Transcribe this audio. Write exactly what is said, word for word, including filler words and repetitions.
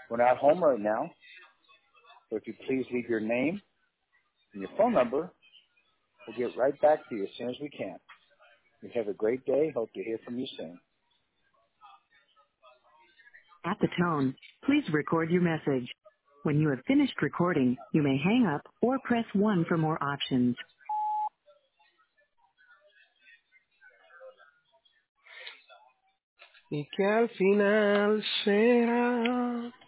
We're not home right now, so if you please leave your name and your phone number, we'll get right back to you as soon as we can. You have a great day. Hope to hear from you soon. At the tone, please record your message. When you have finished recording, you may hang up or press one for more options. Y que al final será